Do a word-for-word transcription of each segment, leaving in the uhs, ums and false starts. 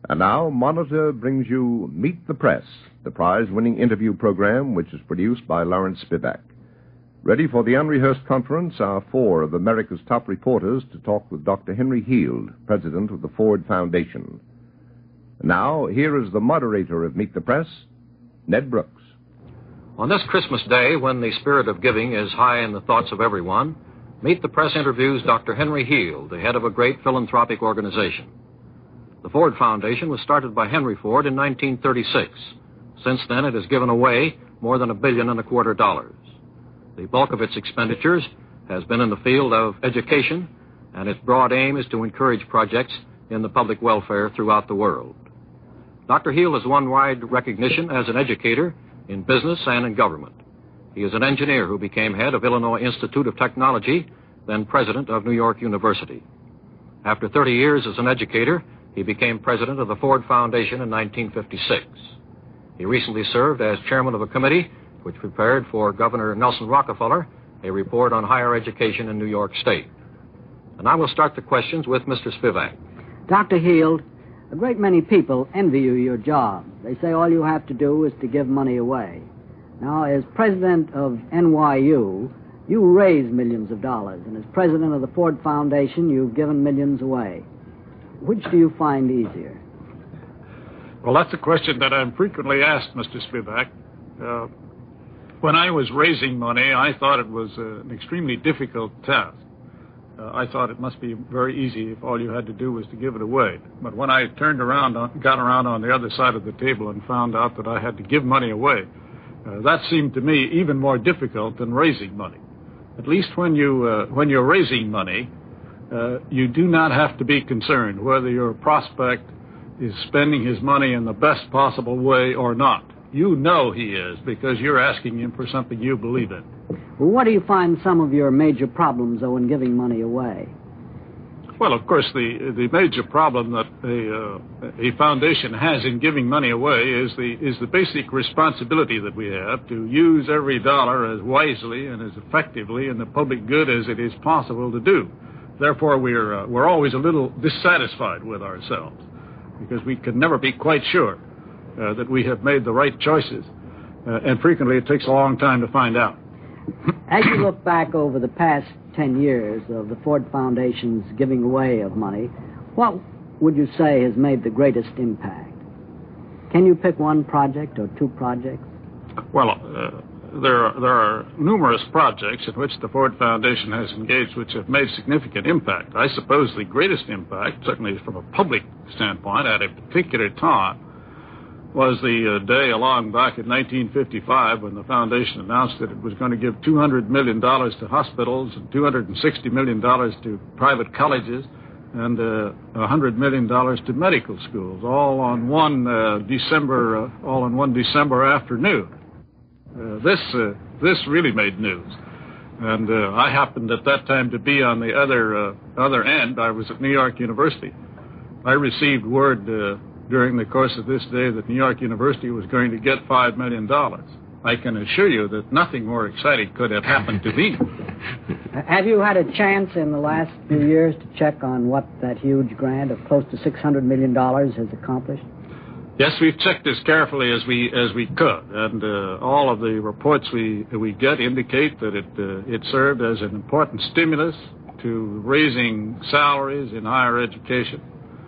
And now, Monitor brings you Meet the Press, the prize-winning interview program which is produced by Lawrence Spivak. Ready for the unrehearsed conference are four of America's top reporters to talk with Doctor Henry Heald, president of the Ford Foundation. Now, here is the moderator of Meet the Press, Ned Brooks. On this Christmas Day, when the spirit of giving is high in the thoughts of everyone, Meet the Press interviews Doctor Henry Heald, the head of a great philanthropic organization. The Ford Foundation was started by Henry Ford in nineteen thirty-six. Since then, it has given away more than a billion and a quarter dollars. The bulk of its expenditures has been in the field of education, and its broad aim is to encourage projects in the public welfare throughout the world. Doctor Heald has won wide recognition as an educator in business and in government. He is an engineer who became head of Illinois Institute of Technology, then president of New York University. After thirty years as an educator, he became president of the Ford Foundation in nineteen fifty-six. He recently served as chairman of a committee which prepared for Governor Nelson Rockefeller a report on higher education in New York State. And I will start the questions with Mister Spivak. Doctor Heald, a great many people envy you your job. They say all you have to do is to give money away. Now, as president of N Y U, you raise millions of dollars, and as president of the Ford Foundation, you've given millions away. Which do you find easier? Well, that's a question that I'm frequently asked, Mister Spivak. Uh, when I was raising money, I thought it was uh, an extremely difficult task. Uh, I thought it must be very easy if all you had to do was to give it away. But when I turned around, on, got around on the other side of the table and found out that I had to give money away, uh, that seemed to me even more difficult than raising money. At least when, you, uh, when you're raising money, Uh, you do not have to be concerned whether your prospect is spending his money in the best possible way or not. You know he is because you're asking him for something you believe in. Well, what do you find some of your major problems, though, in giving money away? Well, of course, the the major problem that a, uh, a foundation has in giving money away is the is the basic responsibility that we have to use every dollar as wisely and as effectively in the public good as it is possible to do. Therefore, we're, uh, we're always a little dissatisfied with ourselves because we can never be quite sure uh, that we have made the right choices. Uh, and frequently, it takes a long time to find out. As you look back over the past ten years of the Ford Foundation's giving away of money, what would you say has made the greatest impact? Can you pick one project or two projects? Well, uh, There are, there are numerous projects in which the Ford Foundation has engaged which have made significant impact. I suppose the greatest impact, certainly from a public standpoint at a particular time, was the uh, day along back in nineteen fifty-five when the Foundation announced that it was going to give two hundred million dollars to hospitals and two hundred sixty million dollars to private colleges and uh, one hundred million dollars to medical schools, all on one uh, December, uh, all in one December afternoon. Uh, this uh, this really made news, and uh, I happened at that time to be on the other uh, other end. I was at New York University. I received word uh, during the course of this day that New York University was going to get five million dollars. I can assure you that nothing more exciting could have happened to me. Have you had a chance in the last few years to check on what that huge grant of close to six hundred million dollars has accomplished? Yes, we've checked as carefully as we as we could, and uh, all of the reports we we get indicate that it uh, it served as an important stimulus to raising salaries in higher education,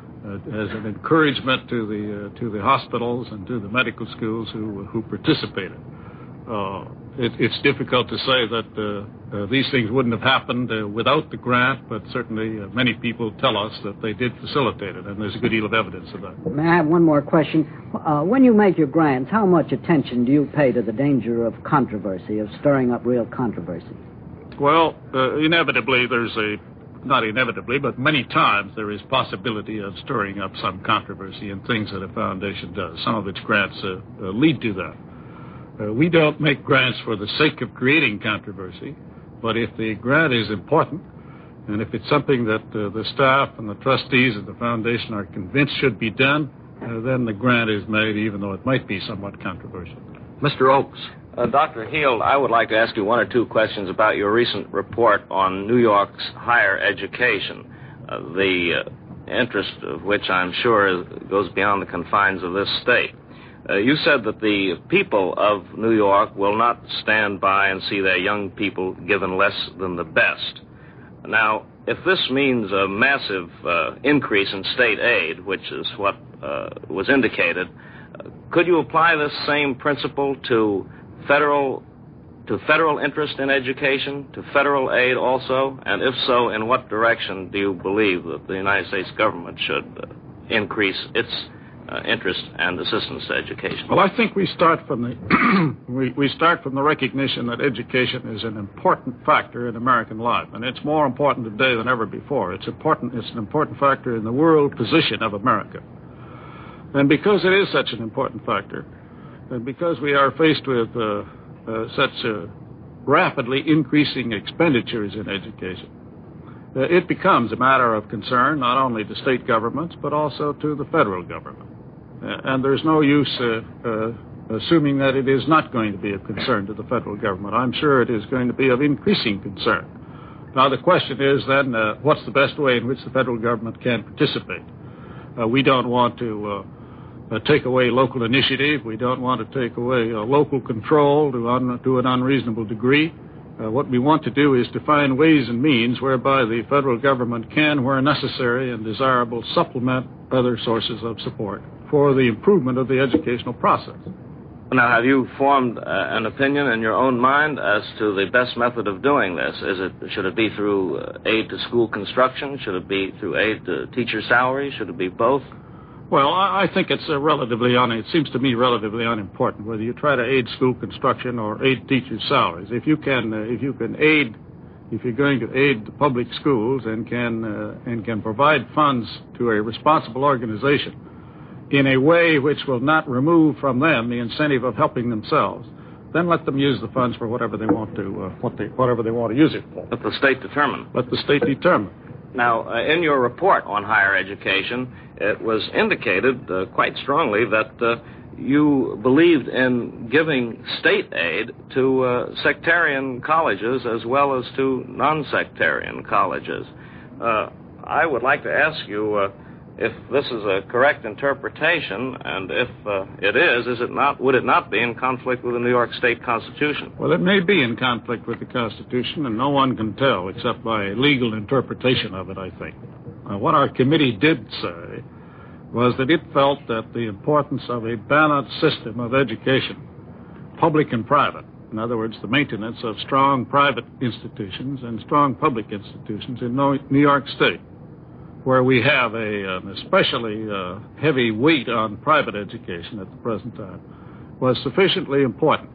uh, as an encouragement to the uh, to the hospitals and to the medical schools who who participated. Uh, it, it's difficult to say that uh, uh, these things wouldn't have happened uh, without the grant, but certainly uh, many people tell us that they did facilitate it, and there's a good deal of evidence of that. May I have one more question? Uh, when you make your grants, how much attention do you pay to the danger of controversy, of stirring up real controversy? Well, uh, inevitably there's a, not inevitably, but many times there is possibility of stirring up some controversy in things that a foundation does. Some of its grants uh, uh, lead to that. Uh, we don't make grants for the sake of creating controversy, but if the grant is important, and if it's something that uh, the staff and the trustees of the foundation are convinced should be done, uh, then the grant is made, even though it might be somewhat controversial. Mister Oakes. Uh, Doctor Heald, I would like to ask you one or two questions about your recent report on New York's higher education. Uh, the uh, interest of which I'm sure goes beyond the confines of this state. Uh, you said that the people of New York will not stand by and see their young people given less than the best. Now, if this means a massive uh, increase in state aid, which is what uh, was indicated, uh, could you apply this same principle to federal to federal interest in education, to federal aid also? And if so, in what direction do you believe that the United States government should uh, increase its uh, interest and assistance to education? Well, I think we start from the we, we start from the recognition that education is an important factor in American life, and it's more important today than ever before. It's important. It's an important factor in the world position of America, and because it is such an important factor, and because we are faced with uh, Uh, such uh, rapidly increasing expenditures in education, uh, it becomes a matter of concern not only to state governments but also to the federal government. Uh, and there's no use uh, uh, assuming that it is not going to be of concern to the federal government. I'm sure it is going to be of increasing concern. Now, the question is then, uh, what's the best way in which the federal government can participate? Uh, we don't want to Uh, Uh, take away local initiative. We don't want to take away uh, local control to, un- to an unreasonable degree. Uh, what we want to do is to find ways and means whereby the federal government can, where necessary and desirable, supplement other sources of support for the improvement of the educational process. Now, have you formed uh, an opinion in your own mind as to the best method of doing this? Is it should it be through uh, aid to school construction? Should it be through aid to teacher salaries? Should it be both? Well, I think it's a relatively un. It seems to me relatively unimportant whether you try to aid school construction or aid teachers' salaries. If you can, uh, if you can aid, if you're going to aid the public schools and can uh, and can provide funds to a responsible organization in a way which will not remove from them the incentive of helping themselves, then let them use the funds for whatever they want to, uh, what they, whatever they want to use it for. Let the state determine. Let the state determine. Now, uh, in your report on higher education, it was indicated uh, quite strongly that uh, you believed in giving state aid to uh, sectarian colleges as well as to non-sectarian colleges. Uh, I would like to ask you uh, if this is a correct interpretation, and if uh, it is, is it not? Would it not be in conflict with the New York State Constitution? Well, it may be in conflict with the Constitution, and no one can tell except by a legal interpretation of it, I think. Uh, what our committee did say was that it felt that the importance of a balanced system of education, public and private, in other words, the maintenance of strong private institutions and strong public institutions in New York State, where we have a, an especially uh, heavy weight on private education at the present time, was sufficiently important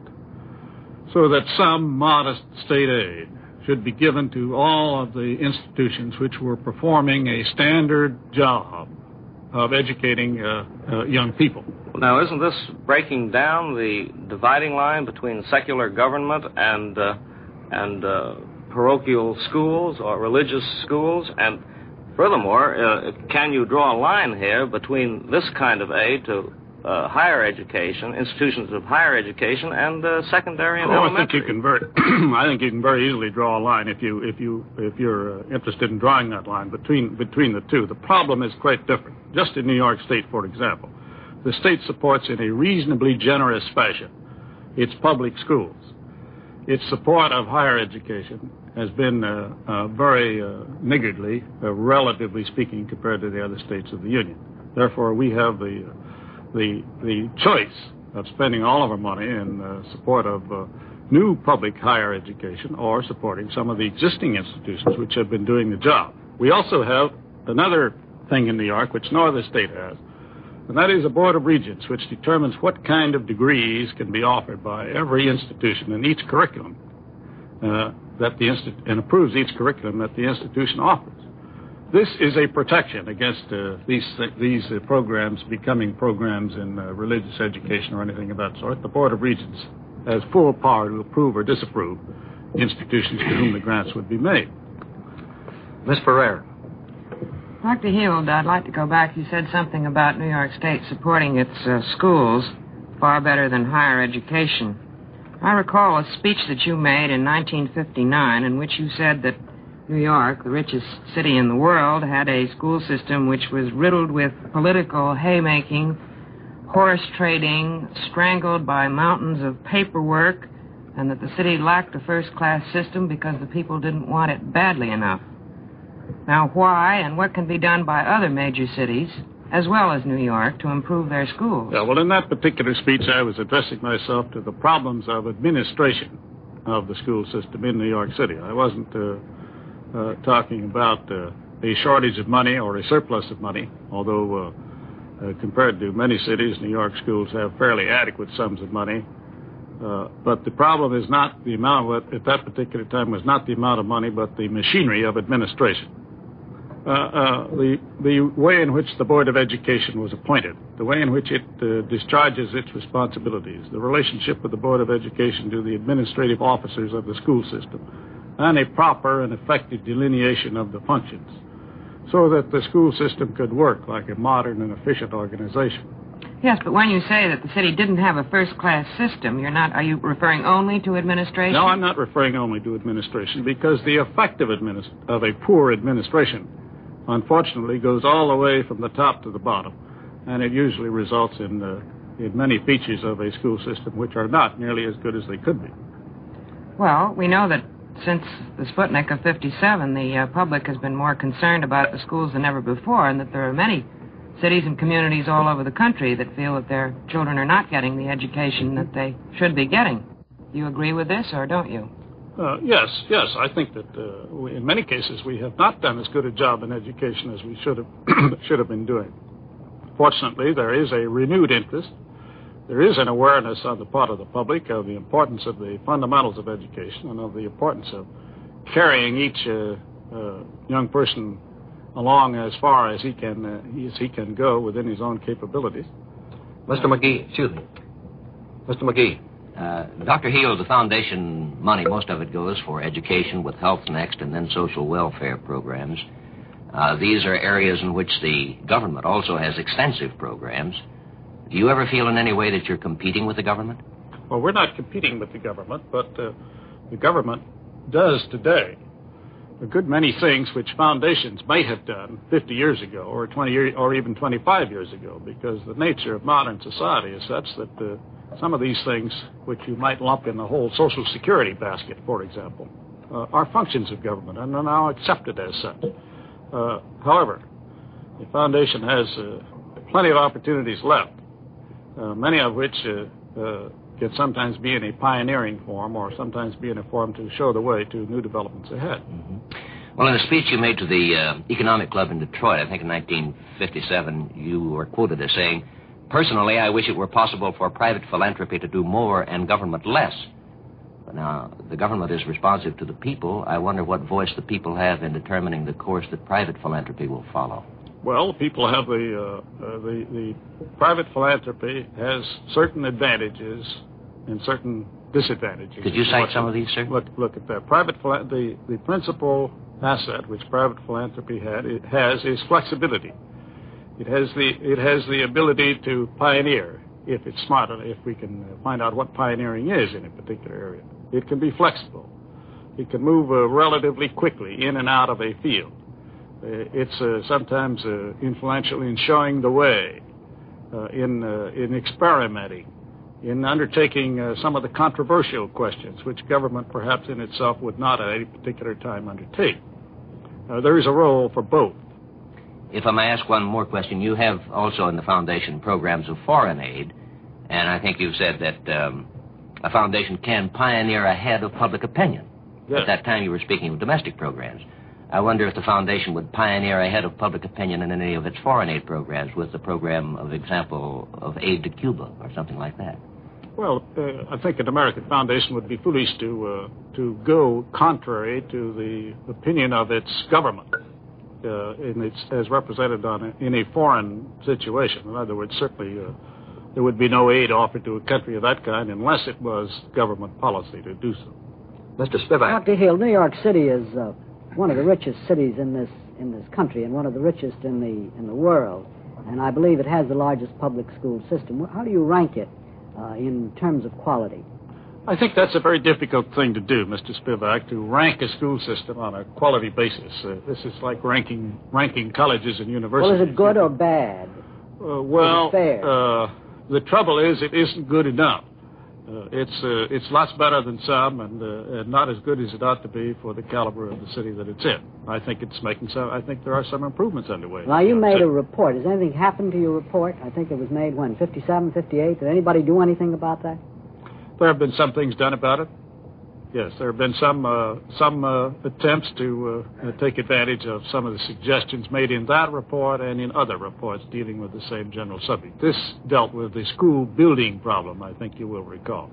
so that some modest state aid should be given to all of the institutions which were performing a standard job of educating uh, uh, young people. Now, isn't this breaking down the dividing line between secular government and, uh, and uh, parochial schools or religious schools? And furthermore, uh, can you draw a line here between this kind of aid to uh, higher education, institutions of higher education, and uh, secondary and oh, elementary? I think you can very, I think you can very easily draw a line if you if you if you're uh, interested in drawing that line between between the two. The problem is quite different. Just in New York State, for example, the state supports in a reasonably generous fashion its public schools. Its support of higher education has been uh, uh, very uh, niggardly, uh, relatively speaking, compared to the other states of the Union. Therefore, we have the the the choice of spending all of our money in uh, support of uh, new public higher education or supporting some of the existing institutions which have been doing the job. We also have another thing in New York which no other state has, and that is a Board of Regents which determines what kind of degrees can be offered by every institution in each curriculum uh, that the institu- and approves each curriculum that the institution offers. This is a protection against uh, these th- these uh, programs becoming programs in uh, religious education or anything of that sort. The Board of Regents has full power to approve or disapprove institutions to whom the grants would be made. Miss Ferrer. Doctor Heald, I'd like to go back. You said something about New York State supporting its uh, schools far better than higher education. I recall a speech that you made in nineteen fifty-nine in which you said that New York, the richest city in the world, had a school system which was riddled with political haymaking, horse trading, strangled by mountains of paperwork, and that the city lacked a first-class system because the people didn't want it badly enough. Now, why and what can be done by other major cities, as well as New York, to improve their schools? Yeah, well, in that particular speech, I was addressing myself to the problems of administration of the school system in New York City. I wasn't uh, uh, talking about uh, a shortage of money or a surplus of money, although uh, uh, compared to many cities, New York schools have fairly adequate sums of money. Uh, but the problem is not the amount of it at that particular time was not the amount of money, but the machinery of administration. Uh, uh, the the way in which the Board of Education was appointed, the way in which it uh, discharges its responsibilities, the relationship of the Board of Education to the administrative officers of the school system, and a proper and effective delineation of the functions, so that the school system could work like a modern and efficient organization. Yes, but when you say that the city didn't have a first-class system, you're not, are you referring only to administration? No, I'm not referring only to administration, because the effect of, administ- of a poor administration, unfortunately, goes all the way from the top to the bottom, and it usually results in, uh, in many features of a school system which are not nearly as good as they could be. Well, we know that since the Sputnik of fifty-seven, the uh, public has been more concerned about the schools than ever before, and that there are many cities and communities all over the country that feel that their children are not getting the education that they should be getting. Do you agree with this, or don't you? Uh, yes, yes. I think that uh, we, in many cases we have not done as good a job in education as we should have should have been doing. Fortunately, there is a renewed interest. There is an awareness on the part of the public of the importance of the fundamentals of education and of the importance of carrying each uh, uh, young person along as far as he can uh, as he can go within his own capabilities. Mister McGee, excuse me. Mister McGee. Uh, Doctor Heald, the foundation money, most of it goes for education with Health Next and then social welfare programs. Uh, these are areas in which the government also has extensive programs. Do you ever feel in any way that you're competing with the government? Well, we're not competing with the government, but uh, the government does today a good many things which foundations might have done fifty years ago or twenty years, or even twenty-five years ago, because the nature of modern society is such that uh, some of these things, which you might lump in the whole Social Security basket, for example, uh, are functions of government and are now accepted as such. Uh, however, the foundation has uh, plenty of opportunities left, uh, many of which uh, uh, can sometimes be in a pioneering form or sometimes be in a form to show the way to new developments ahead. Mm-hmm. Well, in a speech you made to the uh, Economic Club in Detroit, I think in nineteen fifty-seven, you were quoted as saying, "Personally, I wish it were possible for private philanthropy to do more and government less." But now, the government is responsive to the people. I wonder what voice the people have in determining the course that private philanthropy will follow. Well, people have the, uh, uh, the, the private philanthropy has certain advantages and certain disadvantages. Could you cite some of these, sir? Look, look at that. Private phila- the, the principal asset which private philanthropy had, it has is flexibility. It has the it has the ability to pioneer if it's smart enough, if we can find out what pioneering is in a particular area. It can be flexible. It can move uh, relatively quickly in and out of a field. Uh, it's uh, sometimes uh, influential in showing the way, uh, in uh, in experimenting, in undertaking uh, some of the controversial questions which government perhaps in itself would not at any particular time undertake. Uh, there is a role for both. If I may ask one more question, you have also in the foundation programs of foreign aid, and I think you've said that um, a foundation can pioneer ahead of public opinion. Yes. At that time you were speaking of domestic programs. I wonder if the foundation would pioneer ahead of public opinion in any of its foreign aid programs with the program, of example, of aid to Cuba or something like that. Well, uh, I think an American foundation would be foolish to uh, to go contrary to the opinion of its government. Uh, in its, as represented on a, in a foreign situation. In other words, certainly uh, there would be no aid offered to a country of that kind unless it was government policy to do so. Mister Spivak. Doctor Heald, New York City is uh, one of the richest cities in this in this country and one of the richest in the in the world, and I believe it has the largest public school system. How do you rank it uh, in terms of quality? I think that's a very difficult thing to do, Mister Spivak, to rank a school system on a quality basis. Uh, this is like ranking ranking colleges and universities. Well, is it good or bad? Uh, well, is it fair? Uh, the trouble is it isn't good enough. Uh, it's uh, it's lots better than some, and, uh, and not as good as it ought to be for the caliber of the city that it's in. I think it's making some. I think there are some improvements underway. Now, you made a report. Has anything happened to your report? I think it was made when, fifty-seven, fifty-eight. Did anybody do anything about that? There have been some things done about it. Yes, there have been some uh, some uh, attempts to uh, take advantage of some of the suggestions made in that report and in other reports dealing with the same general subject. This dealt with the school building problem, I think you will recall.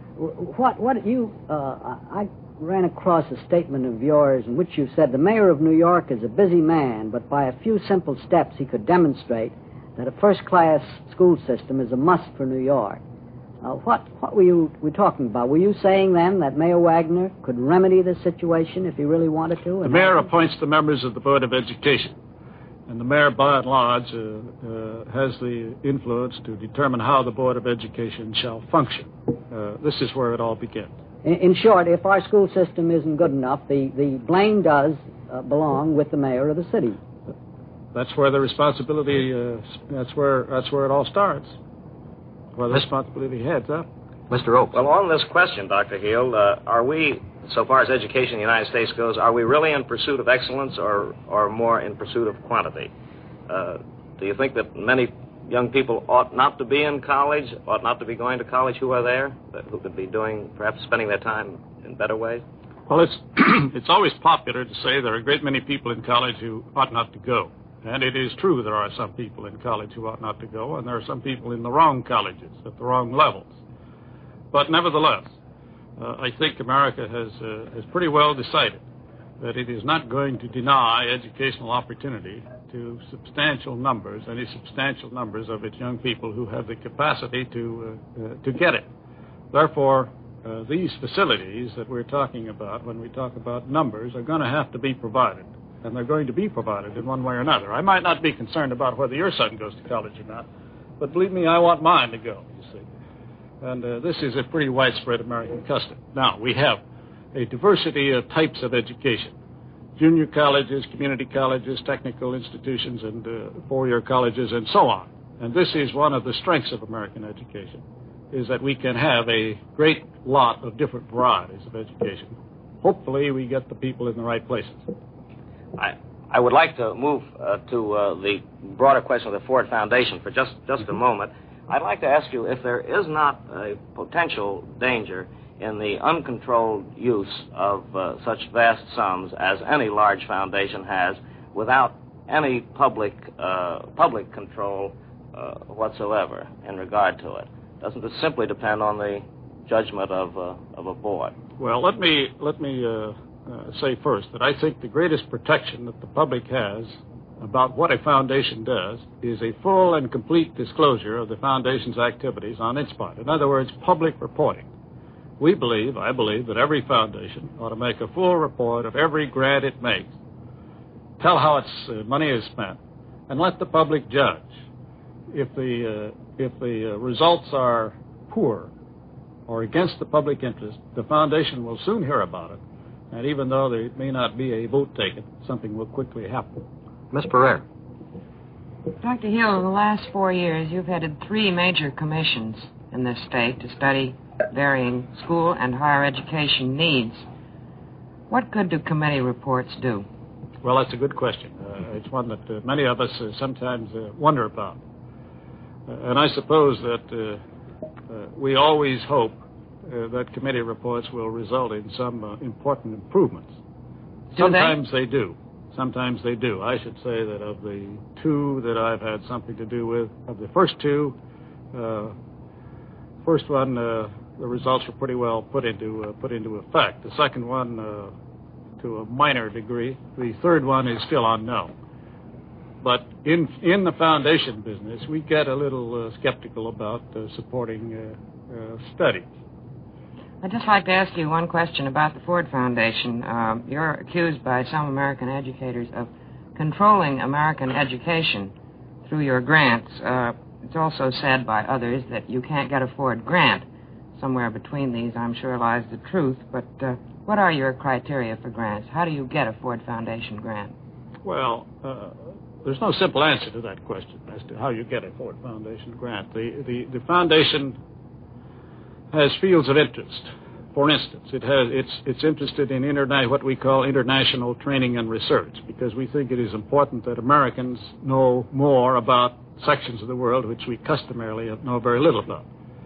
What what you uh, I ran across a statement of yours in which you said the mayor of New York is a busy man, but by a few simple steps he could demonstrate that a first-class school system is a must for New York. Uh, what what were you were talking about? Were you saying then that Mayor Wagner could remedy this situation if he really wanted to? The mayor appoints the members of the Board of Education, and the mayor, by and large, uh, uh, has the influence to determine how the Board of Education shall function. Uh, this is where it all begins. In, in short, if our school system isn't good enough, the, the blame does uh, belong with the mayor of the city. That's where the responsibility. Uh, that's where that's where it all starts. Well, the responsibility heads up. Mister Oakes. Well, on this question, Doctor Heald, uh, are we, so far as education in the United States goes, are we really in pursuit of excellence or, or more in pursuit of quantity? Uh, do you think that many young people ought not to be in college, ought not to be going to college who are there, who could be doing, perhaps spending their time in better ways? Well, it's it's always popular to say there are a great many people in college who ought not to go. And it is true there are some people in college who ought not to go, and there are some people in the wrong colleges, at the wrong levels. But nevertheless, uh, I think America has, uh, has pretty well decided that it is not going to deny educational opportunity to substantial numbers, any substantial numbers of its young people who have the capacity to, uh, uh, to get it. Therefore, uh, these facilities that we're talking about when we talk about numbers are going to have to be provided. And they're going to be provided in one way or another. I might not be concerned about whether your son goes to college or not, but believe me, I want mine to go, you see. And uh, this is a pretty widespread American custom. Now, we have a diversity of types of education. Junior colleges, community colleges, technical institutions, and uh, four-year colleges, and so on. And this is one of the strengths of American education, is that we can have a great lot of different varieties of education. Hopefully, we get the people in the right places. I, I would like to move uh, to uh, the broader question of the Ford Foundation for just, just a moment. I'd like to ask you if there is not a potential danger in the uncontrolled use of uh, such vast sums as any large foundation has without any public uh, public control uh, whatsoever in regard to it. Doesn't it simply depend on the judgment of, uh, of a board? Well, let me, let me uh... Uh, say first that I think the greatest protection that the public has about what a foundation does is a full and complete disclosure of the foundation's activities on its part. In other words, public reporting. We believe, I believe, that every foundation ought to make a full report of every grant it makes, tell how its uh, money is spent, and let the public judge. If the, uh, if the uh, results are poor or against the public interest, the foundation will soon hear about it. And even though there may not be a vote taken, something will quickly happen. Miss Pereira. Doctor Hill, in the last four years, you've headed three major commissions in this state to study varying school and higher education needs. What good do committee reports do? Well, that's a good question. Uh, it's one that uh, many of us uh, sometimes uh, wonder about. Uh, and I suppose that uh, uh, we always hope Uh, that committee reports will result in some uh, important improvements. Do Sometimes they? they do. Sometimes they do. I should say that of the two that I've had something to do with, of the first two, uh, first one, uh, the results were pretty well put into uh, put into effect. The second one, uh, to a minor degree. The third one is still unknown. But in in the foundation business, we get a little uh, skeptical about uh, supporting uh, uh, studies. I'd just like to ask you one question about the Ford Foundation. Uh, you're accused by some American educators of controlling American education through your grants. Uh, it's also said by others that you can't get a Ford grant somewhere between these, I'm sure, lies the truth. But uh, what are your criteria for grants? How do you get a Ford Foundation grant? Well, uh, there's no simple answer to that question as to how you get a Ford Foundation grant. The, the, the foundation has fields of interest. For instance, it has, it's, it's interested in interna- what we call international training and research, because we think it is important that Americans know more about sections of the world which we customarily know very little about.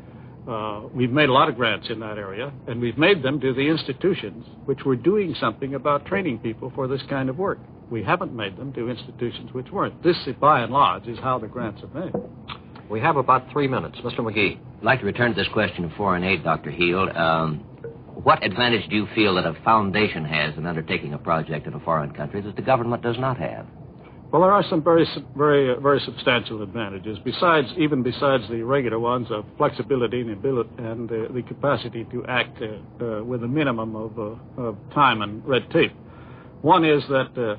Uh, we've made a lot of grants in that area, and we've made them to the institutions which were doing something about training people for this kind of work. We haven't made them to institutions which weren't. This, by and large, is how the grants are made. We have about three minutes. Mister McGee. I'd like to return to this question of foreign aid, Doctor Heald. Um, what advantage do you feel that a foundation has in undertaking a project in a foreign country that the government does not have? Well, there are some very, very, very substantial advantages. Besides, even besides the regular ones of flexibility and ability and uh, the capacity to act uh, uh, with a minimum of, uh, of time and red tape. One is that uh,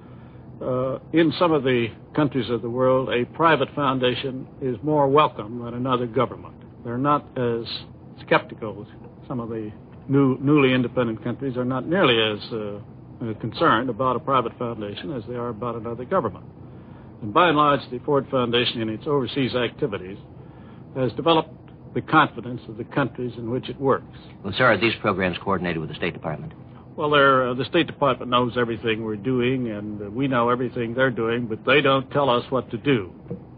uh, in some of the countries of the world, a private foundation is more welcome than another government. They're not as skeptical. Some of the new, newly independent countries are not nearly as uh, Uh, concerned about a private foundation as they are about another government. And by and large, the Ford Foundation in its overseas activities has developed the confidence of the countries in which it works. Well, sir, are these programs coordinated with the State Department? Well, uh, the State Department knows everything we're doing, and uh, we know everything they're doing, but they don't tell us what to do.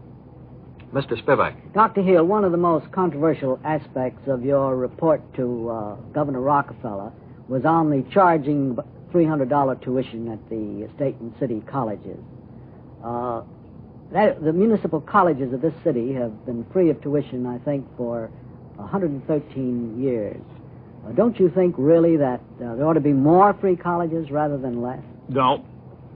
Mister Spivak. Doctor Heald, one of the most controversial aspects of your report to uh, Governor Rockefeller was on the charging three hundred dollars tuition at the state and city colleges. Uh, that, the municipal colleges of this city have been free of tuition, I think, for one hundred thirteen years. Uh, don't you think, really, that uh, there ought to be more free colleges rather than less? No.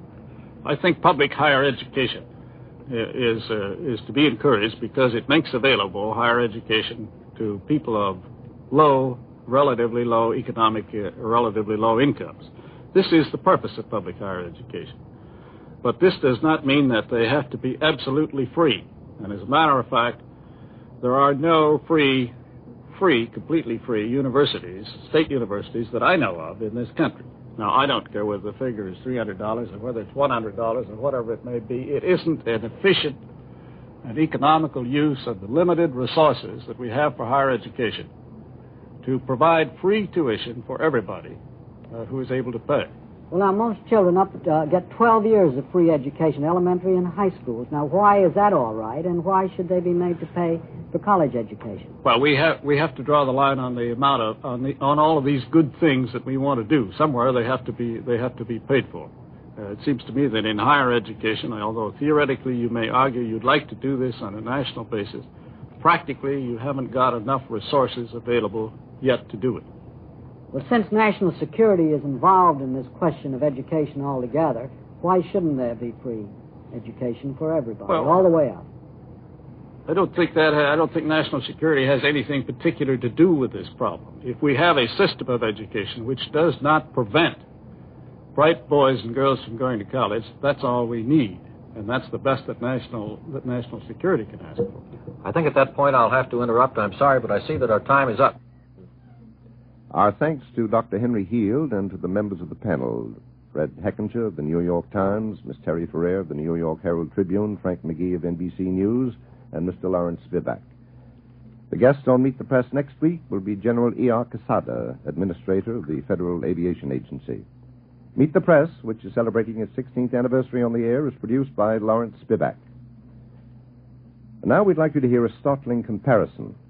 I think public higher education is, uh, is to be encouraged because it makes available higher education to people of low, relatively low economic, uh, relatively low incomes. This is the purpose of public higher education. But this does not mean that they have to be absolutely free. And as a matter of fact, there are no free, free, completely free universities, state universities that I know of in this country. Now, I don't care whether the figure is three hundred dollars or whether it's one hundred dollars or whatever it may be. It isn't an efficient and economical use of the limited resources that we have for higher education to provide free tuition for everybody Uh, who is able to pay. Well, now, most children up uh, get twelve years of free education, elementary and high schools. Now, why is that all right, and why should they be made to pay for college education? Well, we have we have to draw the line on the amount of on the on all of these good things that we want to do. Somewhere they have to be they have to be paid for. Uh, it seems to me that in higher education, although theoretically you may argue you'd like to do this on a national basis, practically you haven't got enough resources available yet to do it. Well, since national security is involved in this question of education altogether, why shouldn't there be free education for everybody, well, all the way up? I don't think that I don't think national security has anything particular to do with this problem. If we have a system of education which does not prevent bright boys and girls from going to college, that's all we need, and that's the best that national that national security can ask for. I think at that point I'll have to interrupt. I'm sorry, but I see that our time is up. Our thanks to Doctor Henry Heald and to the members of the panel, Fred Heckinger of the New York Times, Miss Terry Ferrer of the New York Herald Tribune, Frank McGee of N B C News, and Mister Lawrence Spivak. The guest on Meet the Press next week will be General E R Quesada, Administrator of the Federal Aviation Agency. Meet the Press, which is celebrating its sixteenth anniversary on the air, is produced by Lawrence Spivak. And now we'd like you to hear a startling comparison